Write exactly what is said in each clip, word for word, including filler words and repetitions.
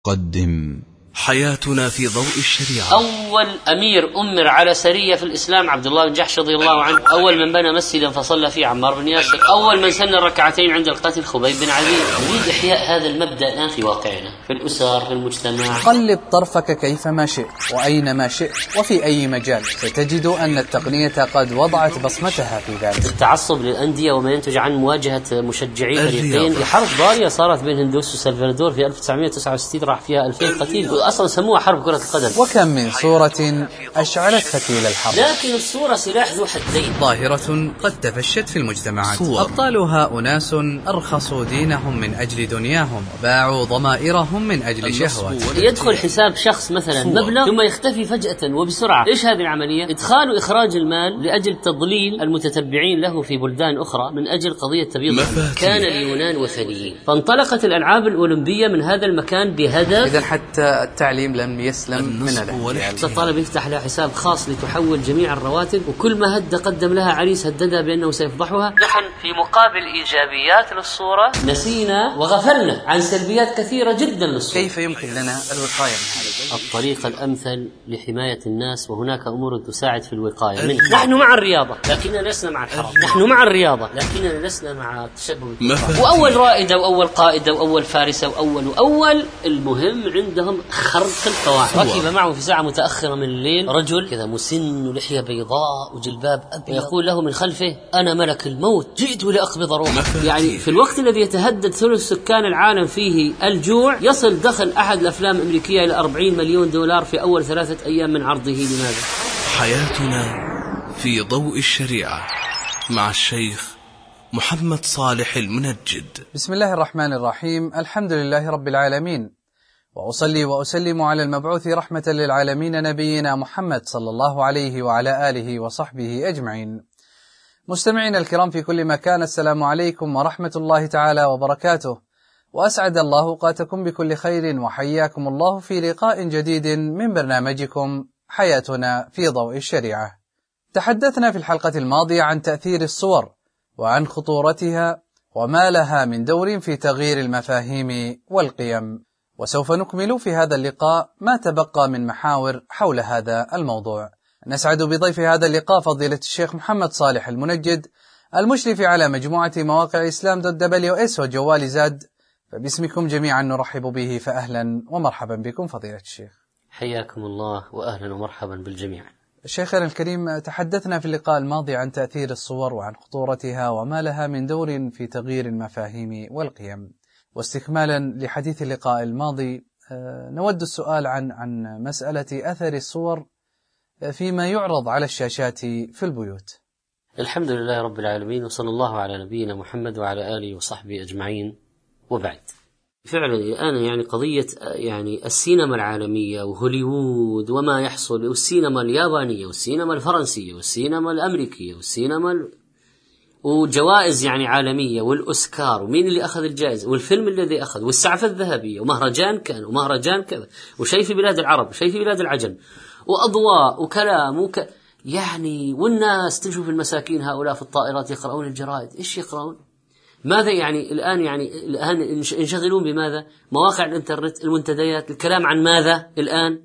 قدم حياتنا في ضوء الشريعة. أول أمير أمر على سرية في الإسلام عبد الله بن جحش رضي الله عنه. أول من بنى مسجدا فصلى فيه عمار بن ياسر. أول من سن ركعتين عند القتل خبيب بن عدي. نريد إحياء هذا المبدأ الآن في واقعنا، في الأسر، في المجتمع. قلب طرفك كيفما شئت وأينما شئت وفي أي مجال، ستجد أن التقنية قد وضعت بصمتها في ذلك. التعصب للأندية وما ينتج عن مواجهة مشجعي فريقين في حرب ضارية صارت بين هندوس وسلفادور في ألف وتسعمائة وتسعة وستين، راح فيها ألفين قتيل، أصلا سموها حرب كرة القدم. وكم من صورة أشعلت فتيل الحرب، لكن الصورة سلاح ذو حدين. ظاهرة قد تفشت في المجتمعات. صور. أبطالها أناس أرخصوا دينهم من أجل دنياهم وباعوا ضمائرهم من أجل شهوات. يدخل حساب شخص مثلا صور. مبلغ ثم يختفي فجأة وبسرعة. إيش هذه العملية؟ إدخال وإخراج المال لأجل تضليل المتتبعين له في بلدان أخرى من أجل قضية تبييض. كان اليونان وثنيين، فانطلقت الألعاب الأولمبية من هذا المكان بهدف. إذا حتى التعليم لم يسلم من الاحتيال. الطالب يفتح لها حساب خاص لتحول جميع الرواتب، وكل ما هد قدم لها عريس هددها بأنه سيفضحها. نحن في مقابل إيجابيات للصورة نسينا وغفلنا عن سلبيات كثيرة جدا للصورة. كيف يمكن لنا الوقاية من هذا؟ الطريقة الأمثل لحماية الناس، وهناك أمور تساعد في الوقاية منه. نحن مع الرياضة لكننا لسنا مع الحرام. نحن مع الرياضة لكننا لسنا مع التشبه بالكفار. وأول رائدة وأول قائدة وأول فارسة وأول وأول المهم عندهم خرق القواعد. ركب معه في ساعة متأخرة من الليل رجل كذا مسن ولحية بيضاء وجلباب أبيض، ويقول له من خلفه: أنا ملك الموت جئت لأقبض روحك. يعني في الوقت الذي يتهدد ثلث سكان العالم فيه الجوع، يصل دخل أحد الأفلام الأمريكية إلى أربعين مليون دولار في أول ثلاثة أيام من عرضه. لماذا؟ حياتنا في ضوء الشريعة مع الشيخ محمد صالح المنجد. بسم الله الرحمن الرحيم. الحمد لله رب العالمين، وأصلي وأسلم على المبعوث رحمة للعالمين نبينا محمد صلى الله عليه وعلى آله وصحبه أجمعين. مستمعين الكرام في كل مكان، السلام عليكم ورحمة الله تعالى وبركاته، وأسعد الله أوقاتكم بكل خير، وحياكم الله في لقاء جديد من برنامجكم حياتنا في ضوء الشريعة. تحدثنا في الحلقة الماضية عن تأثير الصور وعن خطورتها وما لها من دور في تغيير المفاهيم والقيم، وسوف نكمل في هذا اللقاء ما تبقى من محاور حول هذا الموضوع. نسعد بضيف هذا اللقاء فضيلة الشيخ محمد صالح المنجد، المشرف على مجموعة مواقع إسلام دوت دبليو إس وجوال زاد، فباسمكم جميعا نرحب به، فأهلا ومرحبا بكم فضيلة الشيخ. حياكم الله وأهلا ومرحبا بالجميع. شيخنا الكريم، تحدثنا في اللقاء الماضي عن تأثير الصور وعن خطورتها وما لها من دور في تغيير المفاهيم والقيم، واستكمالا لحديث اللقاء الماضي نود السؤال عن عن مسألة أثر الصور فيما يعرض على الشاشات في البيوت. الحمد لله رب العالمين، وصلى الله على نبينا محمد وعلى آله وصحبه أجمعين، وبعد. فعلا الآن يعني قضية يعني السينما العالمية وهوليوود وما يحصل، والسينما اليابانية والسينما الفرنسية والسينما الأمريكية والسينما ال... وجوائز يعني عالمية، والأوسكار، ومين اللي أخذ الجائزة، والفيلم الذي أخذ، والسعفة الذهبية، ومهرجان كان ومهرجان كذا، وشيء في بلاد العرب وشيء في بلاد العجم، وأضواء وكلام وك... يعني والناس تشوف المساكين هؤلاء في الطائرات يقرؤون الجرائد. إيش يقرؤون؟ ماذا يعني الآن؟ يعني الآن ينشغلون بماذا؟ مواقع الإنترنت، المنتديات، الكلام عن ماذا الآن؟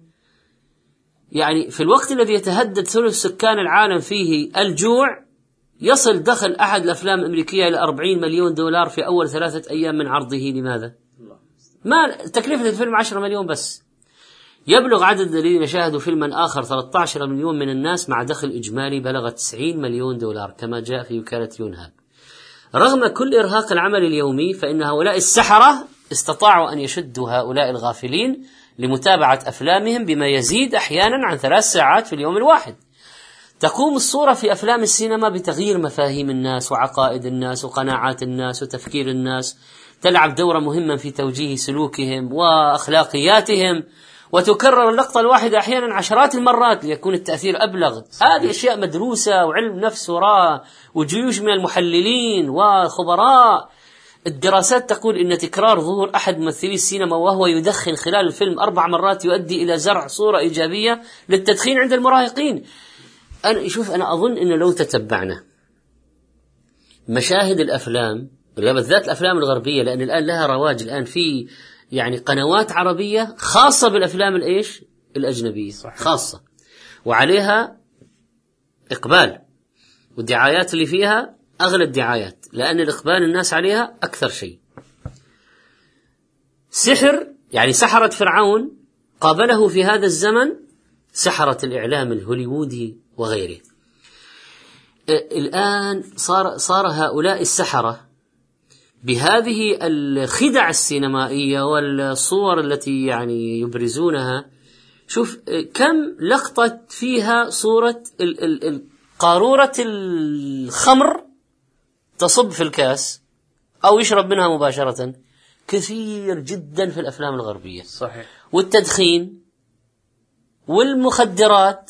يعني في الوقت الذي يتهدد ثلث سكان العالم فيه الجوع، يصل دخل أحد الأفلام الأمريكية إلى أربعين مليون دولار في أول ثلاثة أيام من عرضه. لماذا؟ ما تكلفة الفيلم عشرة مليون بس. يبلغ عدد الذين شاهدوا فيلما آخر ثلاثة عشر مليون من الناس، مع دخل إجمالي بلغ تسعين مليون دولار كما جاء في وكالة يونهاب. رغم كل إرهاق العمل اليومي، فإن هؤلاء السحرة استطاعوا أن يشدوا هؤلاء الغافلين لمتابعة أفلامهم بما يزيد أحيانا عن ثلاث ساعات في اليوم الواحد. تقوم الصورة في أفلام السينما بتغيير مفاهيم الناس وعقائد الناس وقناعات الناس وتفكير الناس، تلعب دورا مهما في توجيه سلوكهم وأخلاقياتهم، وتكرر اللقطة الواحدة أحيانا عشرات المرات ليكون التأثير أبلغ. هذه أشياء مدروسة وعلم نفس وراء وجيوش من المحللين وخبراء. الدراسات تقول إن تكرار ظهور أحد ممثلي السينما وهو يدخن خلال الفيلم أربع مرات يؤدي إلى زرع صورة إيجابية للتدخين عند المراهقين. أنا شوف أنا أظن إنه لو تتبعنا مشاهد الأفلام بالذات الأفلام الغربية، لأن الآن لها رواج الآن في يعني قنوات عربية خاصة بالأفلام الإيش الأجنبية صحيح. خاصة وعليها إقبال، والدعايات اللي فيها أغلى الدعايات، لأن الإقبال الناس عليها أكثر شيء. سحر يعني سحرة فرعون قابله في هذا الزمن سحرة الإعلام الهوليوودي وغيره. الآن صار صار هؤلاء السحرة بهذه الخدع السينمائية والصور التي يعني يبرزونها. شوف كم لقطة فيها صورة قارورة الخمر تصب في الكاس أو يشرب منها مباشرة، كثير جدا في الأفلام الغربية صحيح. والتدخين والمخدرات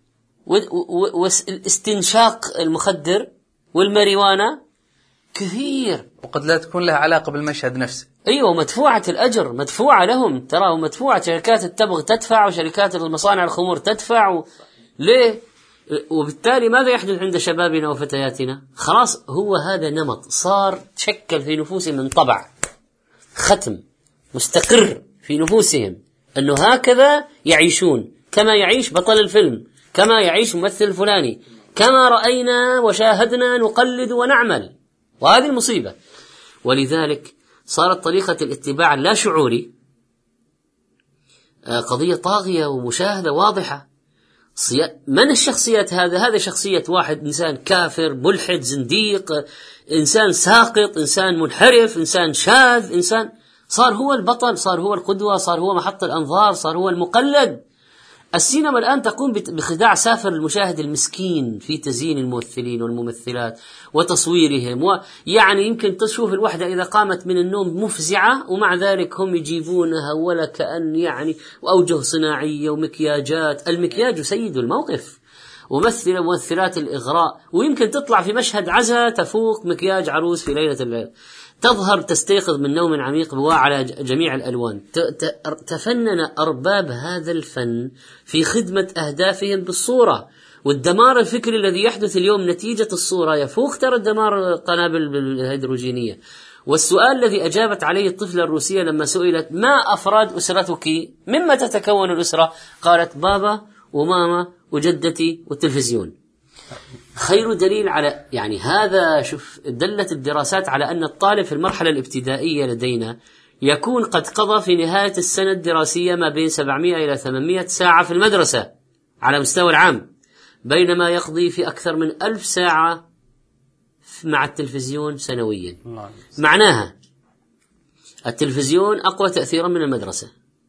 والاستنشاق المخدر والماريوانا كثير، وقد لا تكون لها علاقة بالمشهد نفسه. أيوة، مدفوعة الأجر، مدفوعة لهم ترى، ومدفوعة شركات التبغ تدفع وشركات المصانع الخمور تدفع و... ليه؟ وبالتالي ماذا يحدث عند شبابنا وفتياتنا؟ خلاص هو هذا نمط صار تشكل في نفوسهم من طبع ختم مستقر في نفوسهم أنه هكذا يعيشون، كما يعيش بطل الفيلم، كما يعيش ممثل الفلاني، كما رأينا وشاهدنا نقلد ونعمل. وهذه المصيبة. ولذلك صارت طريقة الاتباع اللا شعوري قضية طاغية ومشاهدة واضحة. من الشخصيات هذا؟ هذا شخصية واحد إنسان كافر ملحد زنديق، إنسان ساقط، إنسان منحرف، إنسان شاذ، إنسان صار هو البطل، صار هو القدوة، صار هو محط الأنظار، صار هو المقلد. السينما الآن تقوم بخداع سافر المشاهد المسكين في تزيين الممثلين والممثلات وتصويرهم، ويعني يمكن تشوف الوحدة إذا قامت من النوم مفزعة ومع ذلك هم يجيبونها ولا كأن يعني وأوجه صناعية ومكياجات. المكياج سيد الموقف، وممثلة ممثلات الإغراء، ويمكن تطلع في مشهد عزا تفوق مكياج عروس في ليلة الليل، تظهر تستيقظ من نوم عميق بواع على جميع الألوان. تفنن أرباب هذا الفن في خدمة أهدافهم بالصورة، والدمار الفكري الذي يحدث اليوم نتيجة الصورة يفوق ترى الدمار القنابل الهيدروجينية. والسؤال الذي أجابت عليه الطفلة الروسية لما سئلت ما أفراد أسرتك، مما تتكون الأسرة، قالت بابا وماما وجدتي والتلفزيون. خير دليل على يعني هذا. شوف دلت الدراسات على أن الطالب في المرحلة الابتدائية لدينا يكون قد قضى في نهاية السنة الدراسية ما بين سبعمائة إلى ثمانمائة ساعة في المدرسة على مستوى العام، بينما يقضي في أكثر من ألف ساعة مع التلفزيون سنويا. معناها التلفزيون أقوى تأثيرا من المدرسة.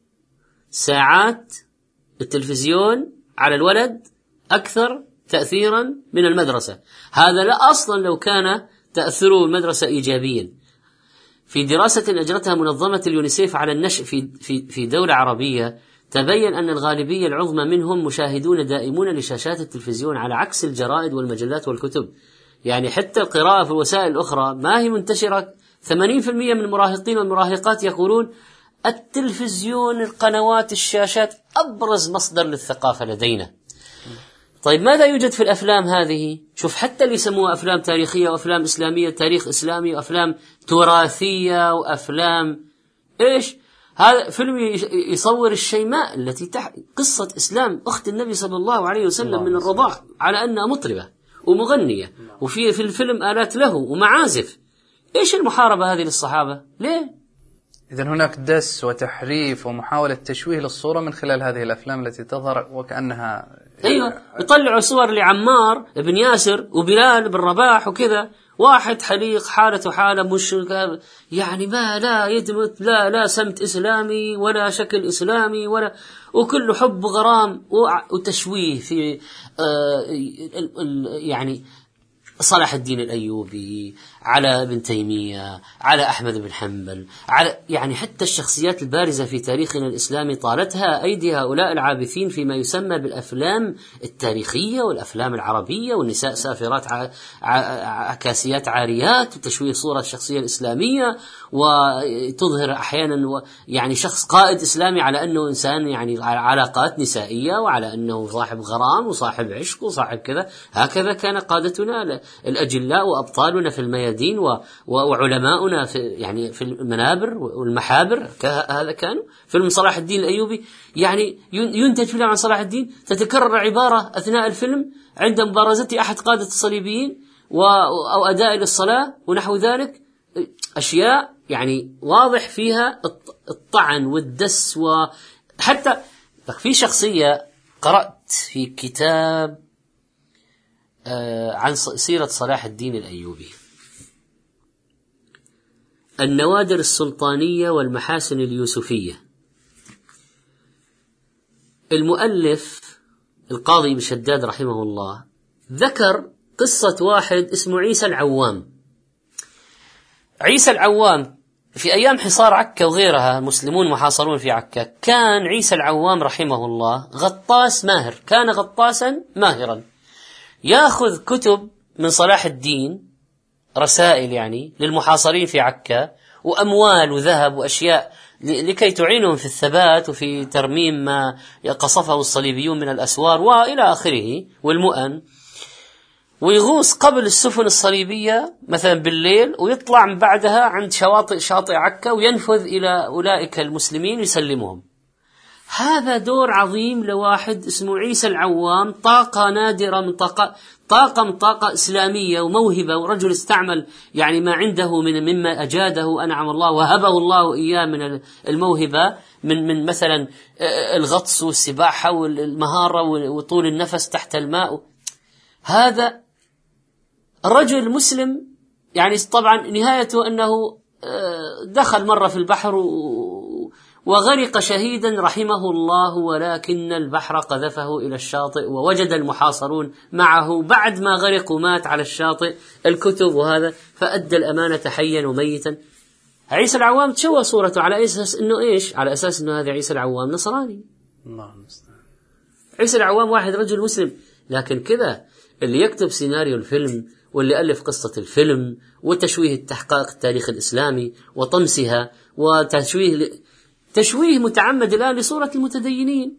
ساعات التلفزيون على الولد أكثر تأثيرا من المدرسة. هذا لا أصلا لو كان تأثيره المدرسة إيجابيا. في دراسة أجرتها منظمة اليونيسيف على النشء في في في دولة عربية تبين أن الغالبية العظمى منهم مشاهدون دائمون لشاشات التلفزيون على عكس الجرائد والمجلات والكتب. يعني حتى القراءة في الوسائل الأخرى ما هي منتشرة. ثمانين بالمئة من المراهقين والمراهقات يقولون التلفزيون، القنوات، الشاشات أبرز مصدر للثقافة لدينا. طيب ماذا يوجد في الأفلام هذه؟ شوف حتى اللي يسموها أفلام تاريخية وأفلام إسلامية، تاريخ إسلامي، وأفلام تراثية، وأفلام إيش؟ هذا فيلم يصور الشيماء التي تح... قصة إسلام أخت النبي صلى الله عليه وسلم من الرضاع على أنها مطربة ومغنية، وفي في الفيلم آلات له ومعازف. إيش المحاربة هذه للصحابة؟ ليه؟ إذن هناك دس وتحريف ومحاولة تشويه للصورة من خلال هذه الأفلام التي تظهر وكأنها أيوة، يطلعوا صور لعمار بن ياسر وبلال بن رباح وكذا، واحد حليق حالته حالة مش يعني ما لا يدمت لا لا سمت إسلامي ولا شكل إسلامي ولا، وكله حب وغرام وتشويه في آه يعني صلاح الدين الأيوبي، على ابن تيمية، على أحمد بن حنبل، على يعني حتى الشخصيات البارزة في تاريخنا الإسلامي طالتها أيدي هؤلاء العابثين فيما يسمى بالأفلام التاريخية والأفلام العربية، والنساء سافرات ع... ع... كاسيات عاريات، وتشويه صورة الشخصية الإسلامية، وتظهر أحيانا و... يعني شخص قائد إسلامي على أنه إنسان يعني علاقات نسائية، وعلى أنه صاحب غرام وصاحب عشق وصاحب كذا. هكذا كان قادتنا الأجلاء وأبطالنا في الميادين وعلماؤنا في يعني في المنابر والمحابر، هذا كانوا. فيلم صلاح الدين الأيوبي يعني ينتج فيلم عن صلاح الدين، تتكرر عبارة أثناء الفيلم عند مبارزة أحد قادة الصليبيين أو أداء للصلاة ونحو ذلك، أشياء يعني واضح فيها الطعن والدس. وحتى في شخصية قرأت في كتاب عن سيرة صلاح الدين الأيوبي، النوادر السلطانية والمحاسن اليوسفية. المؤلف القاضي بشداد رحمه الله ذكر قصة واحد اسمه عيسى العوام. عيسى العوام في أيام حصار عكا وغيرها، المسلمون محاصرون في عكا، كان عيسى العوام رحمه الله غطاس ماهر، كان غطاسا ماهرا، يأخذ كتب من صلاح الدين، رسائل يعني للمحاصرين في عكا، وأموال وذهب وأشياء لكي تعينهم في الثبات وفي ترميم ما قصفه الصليبيون من الأسوار وإلى آخره والمؤن، ويغوص قبل السفن الصليبية مثلا بالليل، ويطلع من بعدها عند شواطئ شاطئ عكا وينفذ إلى أولئك المسلمين ويسلمهم. هذا دور عظيم لواحد اسمه عيسى العوام، طاقة نادرة من طاقة طاقة من طاقة إسلامية وموهبة، ورجل استعمل يعني ما عنده من مما أجاده أنعم الله وهبه الله إياه من الموهبة، من من مثلا الغطس والسباحة والمهارة وطول النفس تحت الماء. هذا الرجل المسلم يعني طبعا نهايته أنه دخل مرة في البحر وغرق شهيدا رحمه الله، ولكن البحر قذفه إلى الشاطئ، ووجد المحاصرون معه بعد ما غرق ومات على الشاطئ الكتب وهذا، فأدى الأمانة حيا وميتا. عيسى العوام تشوه صورته على أساس أنه إيش؟ على أساس أنه هذا عيسى العوام نصراني. الله المستعان. عيسى العوام واحد رجل مسلم، لكن كذا اللي يكتب سيناريو الفيلم واللي ألف قصة الفيلم وتشويه التحقيق التاريخ الإسلامي وطمسها وتشويه تشويه متعمد الآن لصورة المتدينين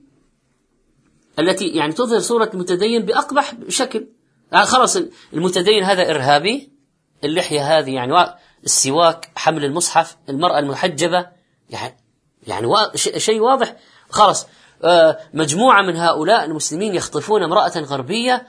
التي يعني تظهر صورة المتدين بأقبح شكل. يعني خلاص المتدين هذا إرهابي، اللحية هذه يعني السواك، حمل المصحف، المرأة المحجبة، يعني يعني شيء واضح خلاص. مجموعة من هؤلاء المسلمين يخطفون امرأة غربية،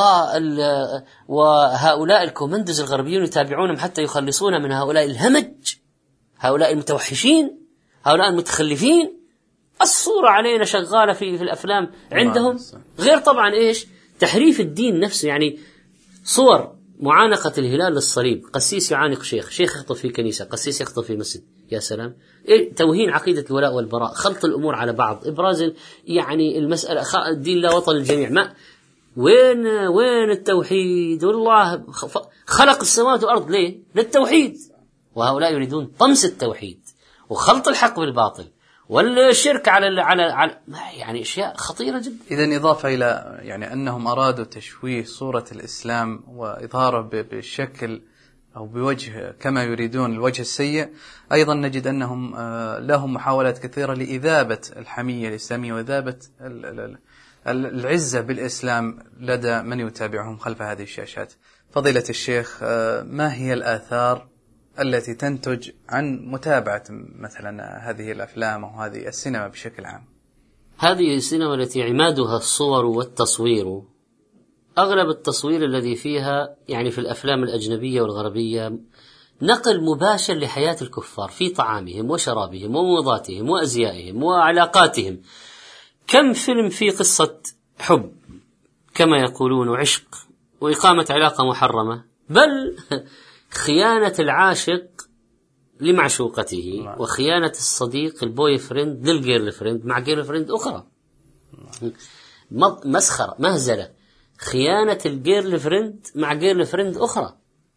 وهؤلاء الكومندوز الغربيون يتابعونهم حتى يخلصون من هؤلاء الهمج، هؤلاء المتوحشين، هؤلاء المتخلفين. الصورة علينا شغالة في في الأفلام عندهم، غير طبعا إيش تحريف الدين نفسه. يعني صور معانقة الهلال للصليب، قسيس يعانق شيخ، شيخ يخطف في كنيسة، قسيس يخطف في مسجد، يا سلام. إيه توهين عقيدة الولاء والبراء، خلط الأمور على بعض، إبراز يعني المسألة الدين لا وطن للجميع. ما وين وين التوحيد؟ والله خلق السماوات والأرض ليه؟ للتوحيد، وهؤلاء يريدون طمس التوحيد وخلط الحق بالباطل والشرك على على على يعني أشياء خطيرة جدا. إذن إضافة إلى يعني أنهم أرادوا تشويه صورة الإسلام وإظهاره بالشكل أو بوجه كما يريدون الوجه السيء، أيضا نجد أنهم لهم محاولات كثيرة لإذابة الحمية الإسلامية وإذابة العزة بالإسلام لدى من يتابعهم خلف هذه الشاشات. فضيلة الشيخ، ما هي الآثار التي تنتج عن متابعة مثلا هذه الأفلام أو هذه السينما بشكل عام؟ هذه السينما التي عمادها الصور والتصوير، أغلب التصوير الذي فيها يعني في الأفلام الأجنبية والغربية نقل مباشر لحياة الكفار في طعامهم وشرابهم وموضاتهم وأزيائهم وعلاقاتهم. كم فيلم في قصة حب كما يقولون وعشق وإقامة علاقة محرمة، بل خيانة العاشق لمعشوقته وخيانة الصديق البوي فريند للجيرل فريند مع جيرل فريند أخرى. مسخرة، مهزلة، خيانة الجيرل فريند مع جيرل فريند أخرى.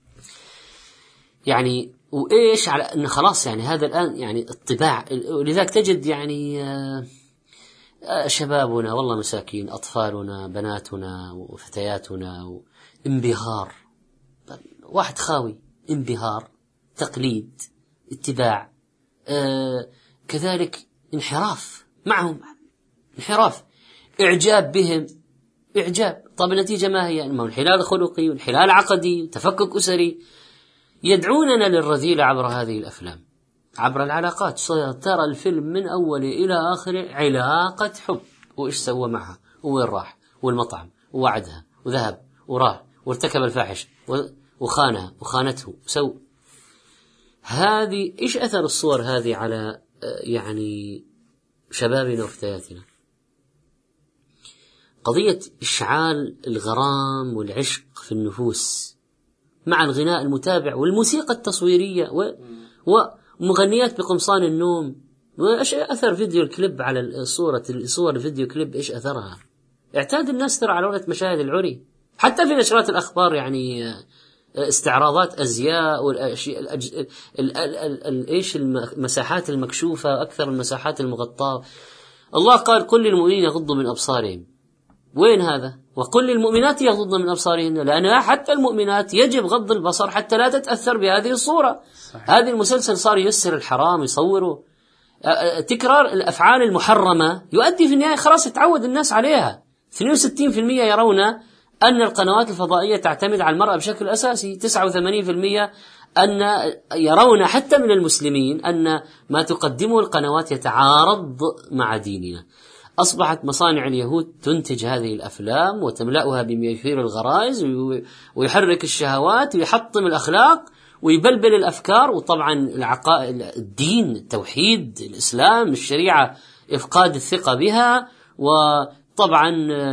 يعني وإيش على أن خلاص يعني هذا الآن يعني الطباع. ولذلك تجد يعني شبابنا والله مساكين، أطفالنا، بناتنا وفتياتنا، انبهار، واحد خاوي، انبهار، تقليد، اتباع، آه كذلك انحراف معهم، انحراف، إعجاب بهم، إعجاب طب النتيجة ما هي؟ إما انحلال خلقي وانحلال عقدي وتفكك أسري. يدعوننا للرذيلة عبر هذه الأفلام، عبر العلاقات. ترى الفيلم من أوله إلى آخره علاقة حب، وإيش سوى معها، ووين راح، والمطعم، ووعدها، وذهب وراح وارتكب الفاحش وخانها وخانته وسو. هذه إيش أثر الصور هذه على يعني شبابنا وفتياتنا؟ قضية إشعال الغرام والعشق في النفوس مع الغناء المتابع والموسيقى التصويرية ومغنيات بقمصان النوم. وإيش أثر فيديو الكليب على الصورة صور الفيديو كليب؟ إيش أثرها؟ اعتاد الناس ترى على وقت مشاهد العري، حتى في نشرات الأخبار يعني استعراضات أزياء والأشياء إيش المساحات المكشوفة أكثر من المساحات المغطاة. الله قال قل للمؤمنين يغضوا من أبصارهم، وين هذا؟ وقل للمؤمنات يغضضن من أبصارهن، لأن حتى المؤمنات يجب غض البصر حتى لا تتأثر بهذه الصورة. صحيح. هذه المسلسل صار ييسر الحرام، يصوره. تكرار الأفعال المحرمة يؤدي في النهاية خلاص يتعود الناس عليها. اثنين وستين بالمئة يرون أن القنوات الفضائية تعتمد على المرأة بشكل أساسي. تسعة وثمانين بالمئة أن يرون حتى من المسلمين أن ما تقدمه القنوات يتعارض مع ديننا. أصبحت مصانع اليهود تنتج هذه الأفلام وتملأها بما يثير الغرائز ويحرك الشهوات ويحطم الأخلاق ويبلبل الأفكار. وطبعا العقائد، الدين، التوحيد، الإسلام، الشريعة، إفقاد الثقة بها. وطبعا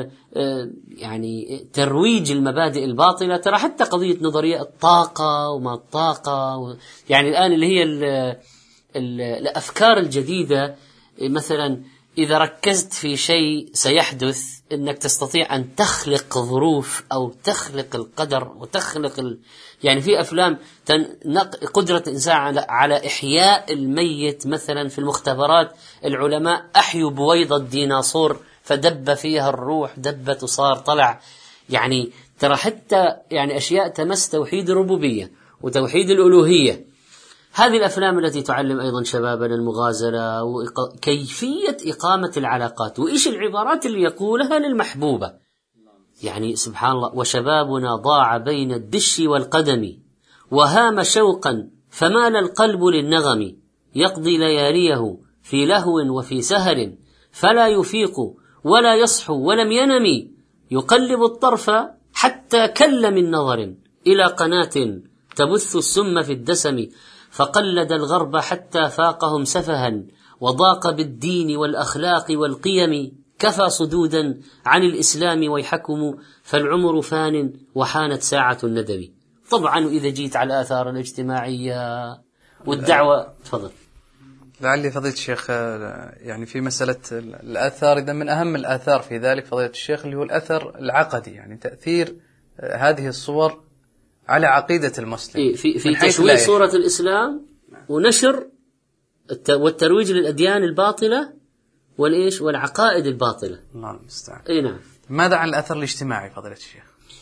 يعني ترويج المبادئ الباطلة. ترى حتى قضية نظرية الطاقة وما الطاقة يعني الآن اللي هي ال ال الأفكار الجديدة، مثلا إذا ركزت في شيء سيحدث إنك تستطيع أن تخلق ظروف أو تخلق القدر وتخلق ال... يعني في أفلام تن... قدرة الإنسان على... على إحياء الميت. مثلا في المختبرات العلماء أحيوا بويضة ديناصور فدب فيها الروح، دبت وصار طلع. يعني ترى حتى يعني أشياء تمس توحيد الربوبية وتوحيد الألوهية. هذه الأفلام التي تعلم أيضا شبابنا المغازلة وكيفية إقامة العلاقات وإيش العبارات اللي يقولها للمحبوبة. يعني سبحان الله، وشبابنا ضاع بين الدش والقدم وهام شوقا فمال القلب للنغم، يقضي لياليه في لهو وفي سهر فلا يفيق ولا يصحو ولم ينم، يقلب الطرف حتى كل من نظر إلى قناة تبث السم في الدسم، فقلد الغرب حتى فاقهم سفها وضاق بالدين والأخلاق والقيم، كفى صدودا عن الإسلام ويحكم فالعمر فان وحانت ساعة الندم. طبعا وإذا جيت على الآثار الاجتماعية والدعوة، تفضل. لعلي فضيلة الشيخ يعني في مسألة الآثار، إذا من أهم الآثار في ذلك فضيلة الشيخ اللي هو الأثر العقدي، يعني تأثير هذه الصور على عقيدة المسلم. إيه في في تشويه صورة الإسلام ونشر والترويج للأديان الباطلة والإيش والعقائد الباطلة. الله المستعان. إيه نعم. ماذا عن الأثر الاجتماعي فضيلة الشيخ؟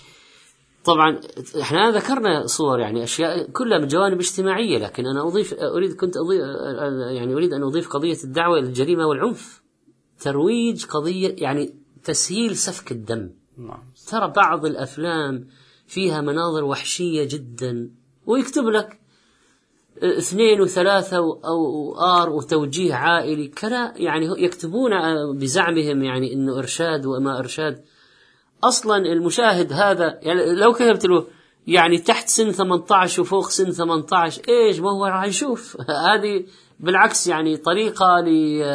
طبعا احنا ذكرنا صور يعني أشياء كلها من جوانب اجتماعية، لكن أنا أضيف أريد كنت أضيف يعني أريد أن أضيف قضية الدعوة إلى الجريمة والعنف، ترويج قضية يعني تسهيل سفك الدم. نعم. ترى بعض الأفلام فيها مناظر وحشية جدا ويكتب لك اثنين وثلاثة أو آر وتوجيه عائلي كلا، يعني يكتبون بزعمهم يعني إنه إرشاد وما إرشاد. أصلا المشاهد هذا يعني لو كتبت له يعني تحت سن ثمانية عشر وفوق سن ثمانية عشر إيش ما هو راح يشوف. هذه بالعكس يعني طريقة ل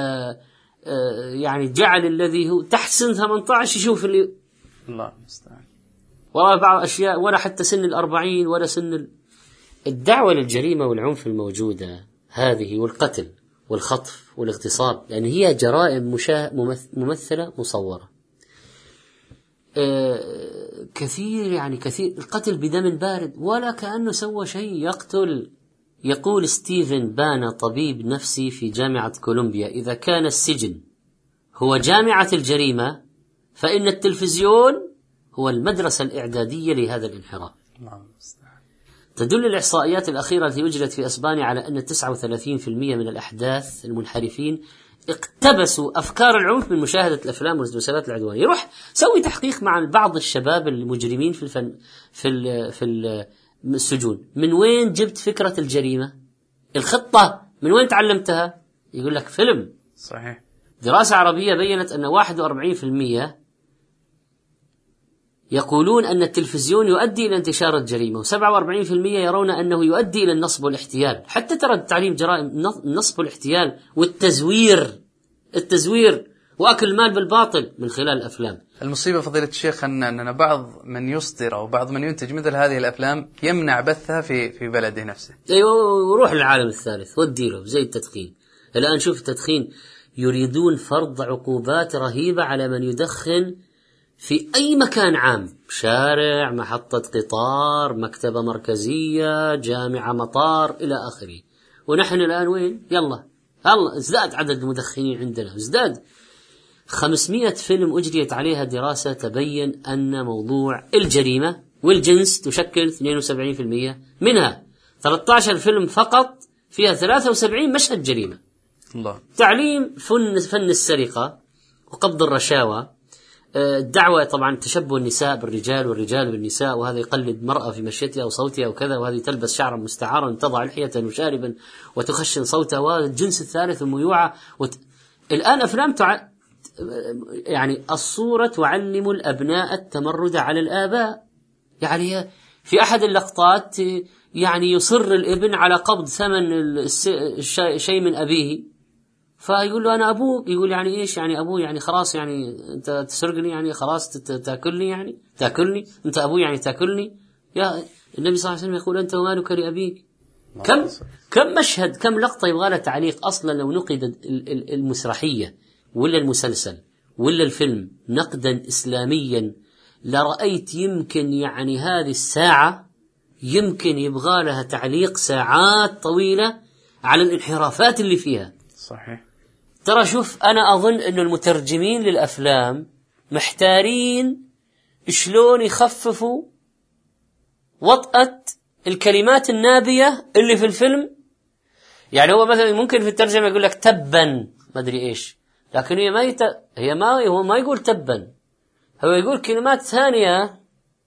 يعني جعل الذي هو تحت سن ثمانية عشر يشوف اللي الله المستعان. ولا بعض أشياء ولا حتى سن الأربعين ولا سن الدعوة للجريمة والعنف الموجودة هذه والقتل والخطف والاغتصاب، لأن هي جرائم ممثلة مصورة. آه كثير يعني كثير القتل بدم بارد ولا كأنه سوى شيء، يقتل. يقول ستيفن بانا طبيب نفسي في جامعة كولومبيا: إذا كان السجن هو جامعة الجريمة فإن التلفزيون هو المدرسة الإعدادية لهذا الانحراف. تدل الإحصائيات الأخيرة التي أجرت في أسبانيا على أن تسعة وثلاثين بالمئة من الأحداث المنحرفين اقتبسوا أفكار العنف من مشاهدة الأفلام والمسلسلات العدوانية. يروح سوي تحقيق مع بعض الشباب المجرمين في الفن في ال في ال السجون، من وين جبت فكرة الجريمة؟ الخطة من وين تعلمتها؟ يقول لك فيلم. صحيح. دراسة عربية بيّنت أن واحد وأربعين بالمئة يقولون أن التلفزيون يؤدي إلى انتشار الجريمة، وسبعة وأربعين بالمئة يرون أنه يؤدي إلى النصب والاحتيال. حتى ترى تعليم جرائم النصب والاحتيال والتزوير، التزوير وأكل المال بالباطل من خلال الأفلام. المصيبة فضيلة الشيخ أننا بعض من يصدر أو بعض من ينتج مثل هذه الأفلام يمنع بثها في في بلده نفسه. أيوة، وروح للعالم الثالث وديله زي التدخين. الآن شوف التدخين، يريدون فرض عقوبات رهيبة على من يدخن في أي مكان عام، شارع، محطة قطار، مكتبة مركزية، جامعة، مطار، إلى آخره. ونحن الآن وين؟ يلا الله ازداد عدد المدخنين عندنا، ازداد. خمسمائة فيلم أجريت عليها دراسة تبين أن موضوع الجريمة والجنس تشكل اثنين وسبعين بالمئة منها. ثلاثة عشر فيلم فقط فيها ثلاثة وسبعين مشهد جريمة. الله. تعليم فن فن السرقة وقبض الرشاوى، الدعوة طبعا تشبه النساء بالرجال والرجال بالنساء، وهذا يقلد مرأة في مشيتها وصوتها وكذا، وهذه تلبس شعرا مستعارا، تضع لحية وشاربا وتخشن صوتها، والجنس الثالث الميوعة. وت... الآن أفلام تع... يعني الصورة تعلم الأبناء التمرد على الآباء. يعني في أحد اللقطات يعني يصر الابن على قبض ثمن الشيء من أبيه، فيقول له أنا أبوك. يقول يعني إيش يعني أبوه؟ يعني خلاص يعني أنت تسرقني، يعني خلاص تأكلني، يعني تأكلني أنت أبوي، يعني تأكلني. يا النبي صلى الله عليه وسلم يقول أنت ومالك لأبيك. كم كم مشهد، كم لقطة يبغى لها تعليق. أصلا لو نقد المسرحية ولا المسلسل ولا الفيلم نقدا إسلاميا لرأيت يمكن يعني هذه الساعة يمكن يبغى لها تعليق ساعات طويلة على الانحرافات اللي فيها. صحيح. ترى شوف، أنا أظن أن المترجمين للأفلام محتارين شلون يخففوا وطأة الكلمات النابية اللي في الفيلم. يعني هو مثلا ممكن في الترجمة يقول لك تبا ما أدري إيش، لكن هي ما يت... هي ما هو ما يقول تبا، هو يقول كلمات ثانية.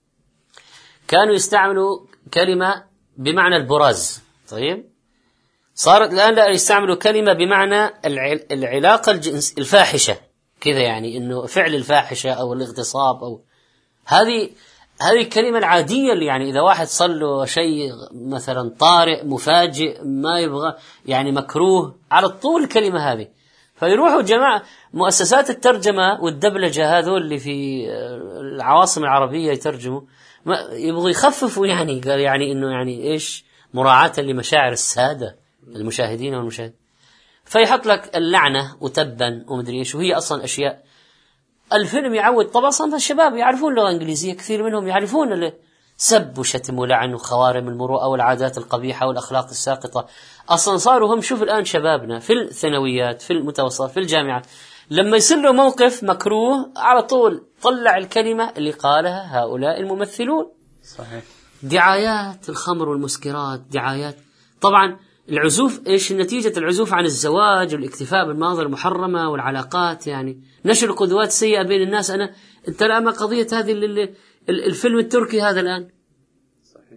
كانوا يستعملوا كلمة بمعنى البراز، طيب صارت الآن لا يستعملوا كلمة بمعنى العلاقة الجنس الفاحشة كذا، يعني إنه فعل الفاحشة أو الاغتصاب أو هذه هذه الكلمة العادية اللي يعني إذا واحد صار له شيء مثلا طارئ مفاجئ ما يبغى يعني مكروه على طول الكلمة هذه. فيروحوا جماعة مؤسسات الترجمة والدبلجة هذول اللي في العواصم العربية يترجموا يبغوا يخففوا، يعني قال يعني إنه يعني إيش مراعاة لمشاعر السادة المشاهدين والمشاهد، فيحط لك اللعنة وتبا ومدري إيش، وهي أصلا أشياء الفيلم يعود. طبعا أصلا الشباب يعرفون اللغة الإنجليزية، كثير منهم يعرفون سب وشتم ولعن وخوارم المروءة والعادات القبيحة والأخلاق الساقطة. أصلا صاروا هم، شوف الآن شبابنا في الثانويات في المتوسط في الجامعات لما يصير له موقف مكروه على طول طلع الكلمة اللي قالها هؤلاء الممثلون. صحيح. دعايات الخمر والمسكرات، دعايات طبعا العزوف. إيش نتيجة العزوف عن الزواج والاكتفاء بالمناظر المحرمة والعلاقات، يعني نشر قدوات سيئة بين الناس. أنا أنت الآن قضية هذه الفيلم التركي هذا الآن صحيح.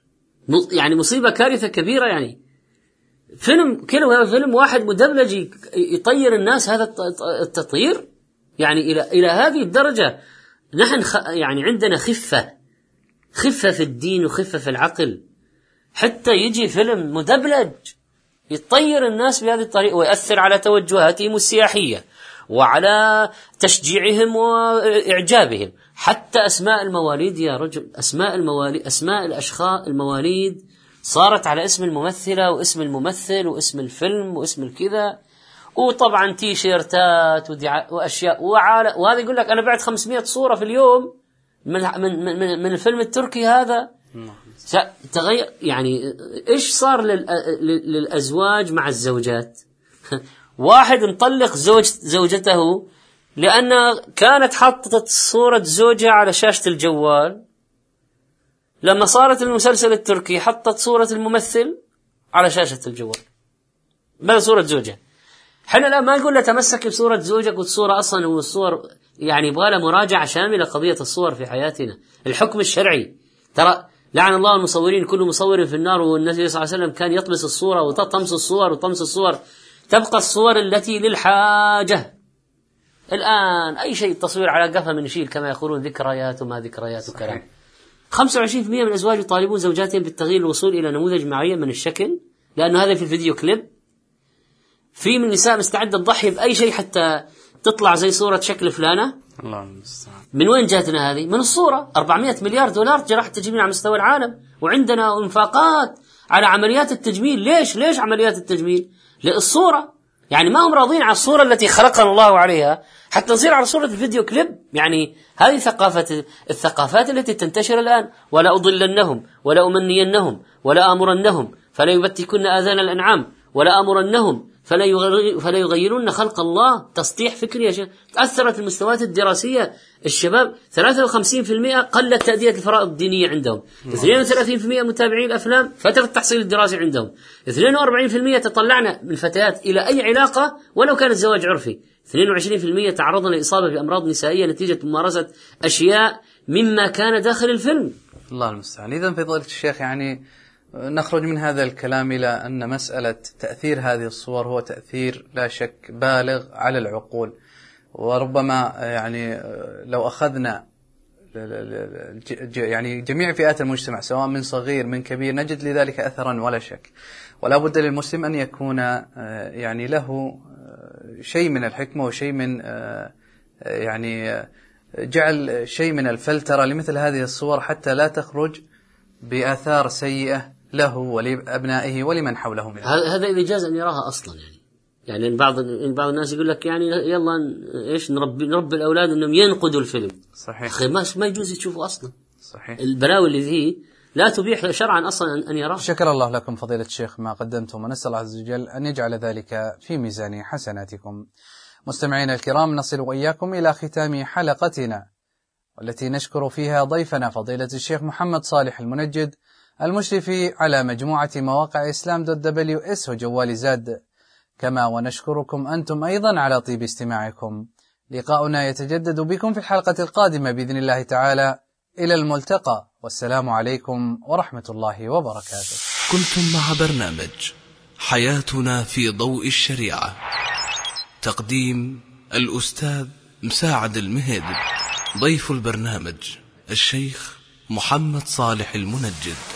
يعني مصيبة كارثة كبيرة. يعني فيلم كله فيلم واحد مدبلج يطير الناس، هذا التطيير يعني إلى إلى هذه الدرجة. نحن خ يعني عندنا خفة خفة في الدين وخفة في العقل، حتى يجي فيلم مدبلج يطير الناس بهذه الطريقة ويأثر على توجهاتهم السياحية وعلى تشجيعهم وإعجابهم. حتى أسماء المواليد يا رجل، أسماء المواليد، أسماء الأشخاص المواليد صارت على اسم الممثلة واسم الممثل واسم الفيلم واسم الكذا، وطبعا تي شيرتات وأشياء وعلى. وهذا يقول لك أنا بعد خمسمائة صورة في اليوم من من من, من الفيلم التركي هذا. تغير يعني. إيش صار للأزواج مع الزوجات؟ واحد مطلق زوج زوجته لأن كانت حطت صورة زوجها على شاشة الجوال، لما صارت المسلسل التركي حطت صورة الممثل على شاشة الجوال بدل صورة زوجها. احنا الآن ما نقول له تمسك بصورة زوجك، والصورة أصلا والصور يعني يبغى له مراجعة شاملة قضية الصور في حياتنا. الحكم الشرعي، ترى لعن الله المصورين، كل مصور في النار، والنبي صلى الله عليه وسلم كان يطمس الصورة وتطمس الصور وطمس الصور. تبقى الصور التي للحاجة. الآن أي شيء تصوير على قفا من نشيل كما يقولون، ذكريات وما ذكريات وكلام. خمسة وعشرين بالمئة من الأزواج يطالبون زوجاتهم بالتغيير الوصول إلى نموذج معين من الشكل، لأنه هذا في الفيديو كليب. في من النساء مستعدة تضحي بأي شيء حتى تطلع زي صورة شكل فلانة. الله المستعان. من وين جاتنا هذه؟ من الصورة. أربعمائة مليار دولار جراحة التجميل على مستوى العالم، وعندنا انفاقات على عمليات التجميل. ليش ليش عمليات التجميل؟ للصورة. يعني ما هم راضين على الصورة التي خلقنا الله عليها حتى نصير على صورة الفيديو كليب. يعني هذه ثقافة الثقافات التي تنتشر الآن. ولا أضلنهم ولا أمنينهم ولا آمرنهم فلا يبتكن آذان الأنعام ولا آمرنهم فلا فلا يغيرون خلق الله. تسطيح فكري يا شيخ. تأثرت المستويات الدراسية. الشباب ثلاثة وخمسين بالمئة قلت تأدية الفرائض الدينية عندهم. اثنين وثلاثين بالمئة متابعي الأفلام فترة التحصيل الدراسي عندهم. اثنين وأربعين بالمئة تطلعنا من الفتيات إلى أي علاقة ولو كانت زواج عرفي. اثنين وعشرين بالمئة تعرضنا للإصابة بأمراض نسائية نتيجة ممارسة أشياء مما كان داخل الفيلم. الله المستعان. إذن فضيلة الشيخ، يعني نخرج من هذا الكلام إلى أن مسألة تأثير هذه الصور هو تأثير لا شك بالغ على العقول. وربما يعني لو أخذنا يعني جميع فئات المجتمع سواء من صغير من كبير نجد لذلك أثرا ولا شك. ولا بد للمسلم أن يكون يعني له شيء من الحكمة وشيء من يعني جعل شيء من الفلترة لمثل هذه الصور حتى لا تخرج بآثار سيئة له ولأبنائه ولمن حوله منه. هذا إذا جاز أن يراها أصلا. يعني يعني بعض بعض الناس يقول لك يعني يلا إيش نربي نربي الأولاد إنهم ينقدوا الفيلم. صحيح. أخي ما ما يجوز يشوفوا أصلا. صحيح. البلاوي اللي فيه لا تبيح شرعا أصلا أن يراه. شكر الله لكم فضيلة الشيخ ما قدمتم، ونسأل الله عز وجل أن يجعل ذلك في ميزان حسناتكم. مستمعينا الكرام، نصل وإياكم إلى ختام حلقتنا، والتي نشكر فيها ضيفنا فضيلة الشيخ محمد صالح المنجد، المشرف على مجموعة مواقع إسلام دوت دبليو إس وجوال زاد، كما ونشكركم أنتم أيضا على طيب استماعكم. لقاؤنا يتجدد بكم في الحلقة القادمة بإذن الله تعالى. إلى الملتقى، والسلام عليكم ورحمة الله وبركاته. كنتم مع برنامج حياتنا في ضوء الشريعة، تقديم الأستاذ مساعد المهيد، ضيف البرنامج الشيخ محمد صالح المنجد.